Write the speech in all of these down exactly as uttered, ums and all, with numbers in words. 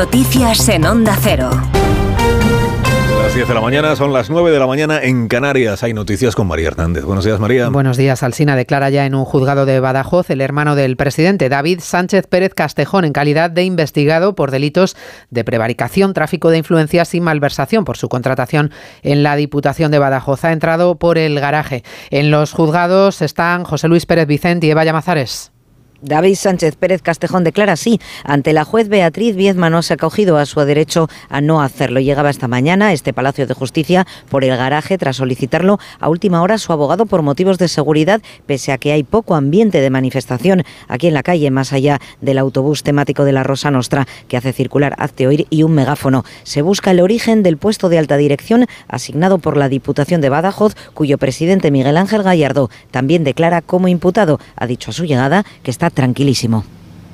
Noticias en Onda Cero. Las diez de la mañana, son las nueve de la mañana en Canarias. Hay noticias con María Hernández. Buenos días, María. Buenos días. Alsina declara ya en un juzgado de Badajoz el hermano del presidente, David Sánchez Pérez Castejón, en calidad de investigado por delitos de prevaricación, tráfico de influencias y malversación por su contratación en la Diputación de Badajoz. Ha entrado por el garaje. En los juzgados están José Luis Pérez Vicente y Eva Llamazares. David Sánchez Pérez Castejón declara sí. Ante la juez Beatriz Viezma no se ha acogido a su derecho a no hacerlo. Llegaba esta mañana a este Palacio de Justicia por el garaje tras solicitarlo a última hora su abogado por motivos de seguridad, pese a que hay poco ambiente de manifestación aquí en la calle, más allá del autobús temático de la Rosa Nostra que hace circular Hazte Oír y un megáfono. Se busca el origen del puesto de alta dirección asignado por la Diputación de Badajoz, cuyo presidente Miguel Ángel Gallardo también declara como imputado. Ha dicho a su llegada que está tranquilísimo.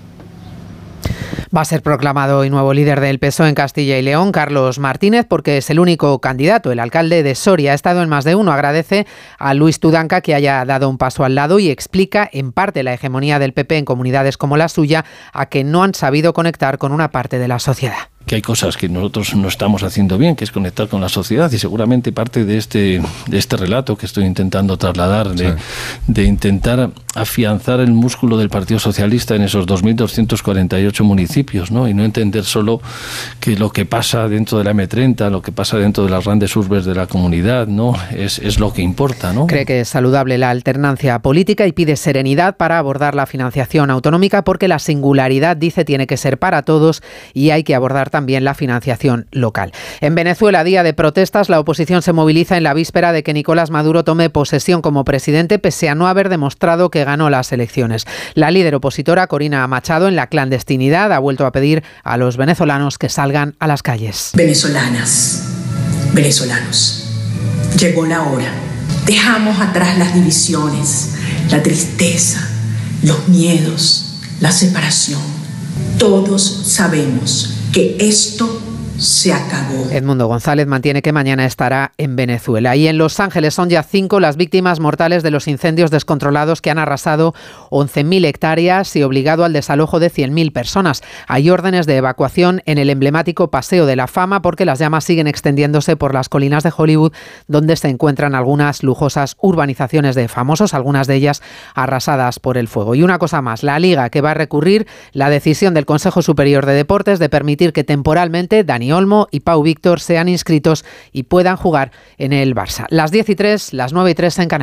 Va a ser proclamado hoy nuevo líder del P S O E en Castilla y León, Carlos Martínez, porque es el único candidato. El alcalde de Soria ha estado en más de uno. Agradece a Luis Tudanca que haya dado un paso al lado y explica en parte la hegemonía del P P en comunidades como la suya, a que no han sabido conectar con una parte de la sociedad. Que hay cosas que nosotros no estamos haciendo bien, que es conectar con la sociedad, y seguramente parte de este de este relato que estoy intentando trasladar, de, sí. de intentar afianzar el músculo del Partido Socialista en esos dos mil doscientos cuarenta y ocho municipios, ¿no? Y no entender solo que lo que pasa dentro de la eme treinta, lo que pasa dentro de las grandes urbes de la comunidad, ¿no? Es, es lo que importa, ¿no? Cree que es saludable la alternancia política y pide serenidad para abordar la financiación autonómica, porque la singularidad, dice, tiene que ser para todos y hay que abordar también la financiación local. En Venezuela, día de protestas, la oposición se moviliza en la víspera de que Nicolás Maduro tome posesión como presidente, pese a no haber demostrado que ganó las elecciones. La líder opositora, Corina Machado, en la clandestinidad, ha vuelto a pedir a los venezolanos que salgan a las calles. Venezolanas, venezolanos, llegó la hora. Dejamos atrás las divisiones, la tristeza, los miedos, la separación. Todos sabemos que esto se acabó. Edmundo González mantiene que mañana estará en Venezuela. Y en Los Ángeles son ya cinco las víctimas mortales de los incendios descontrolados que han arrasado once mil hectáreas y obligado al desalojo de cien mil personas. Hay órdenes de evacuación en el emblemático Paseo de la Fama porque las llamas siguen extendiéndose por las colinas de Hollywood, donde se encuentran algunas lujosas urbanizaciones de famosos, algunas de ellas arrasadas por el fuego. Y una cosa más, la Liga, que va a recurrir la decisión del Consejo Superior de Deportes de permitir que temporalmente Dani Olmo y Pau Víctor sean inscritos y puedan jugar en el Barça. Las diez y tres, las nueve y tres en Canarias.